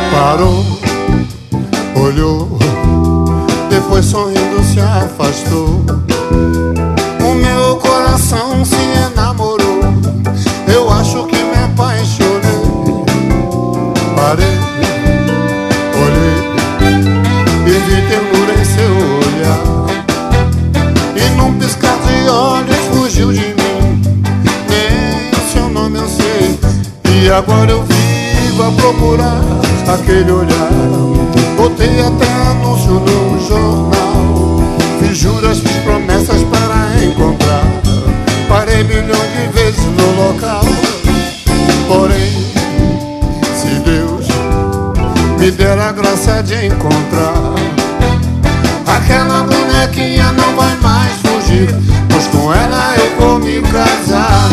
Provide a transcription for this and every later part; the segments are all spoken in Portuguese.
Parou, olhou, depois sorrindo se afastou. O meu coração se enamorou, eu acho que me apaixonei. Parei, olhei e vi ternura em seu olhar, e num piscar de olhos fugiu de mim. Nem o seu nome eu sei, e agora eu vivo a procurar aquele olhar. Botei até anúncio no jornal, fiz juras, fiz promessas para encontrar. Parei milhões de vezes no local, porém, se Deus me der a graça de encontrar, aquela bonequinha não vai mais fugir, pois com ela eu vou me casar.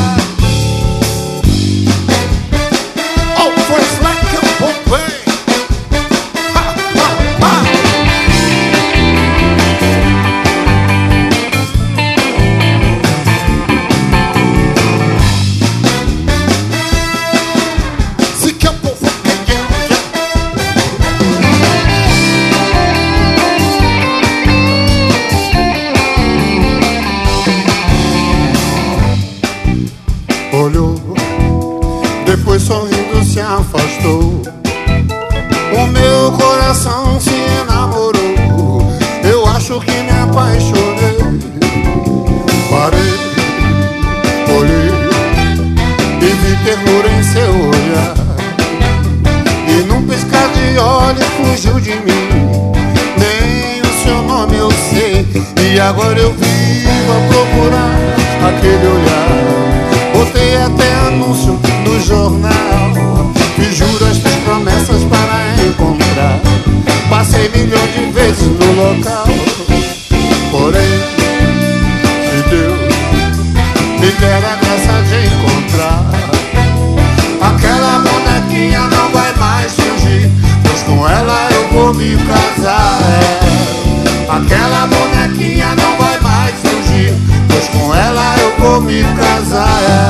Olhou, depois sorrindo se afastou. O meu coração se enamorou, eu acho que me apaixonei. Parei, olhei e vi ternura em seu olhar, e num piscar de olhos fugiu de mim. Nem o seu nome eu sei, e agora eu vivo a procurar aquele olhar. Botei até anúncio no jornal, fiz juras, fiz promessas para encontrar. Passei milhões de vezes no local, porém, se Deus me der a graça de encontrar, aquela bonequinha não vai mais fugir, pois com ela eu vou me casar. Aquela bonequinha não vai mais fugir, pois com ela eu vou me casar.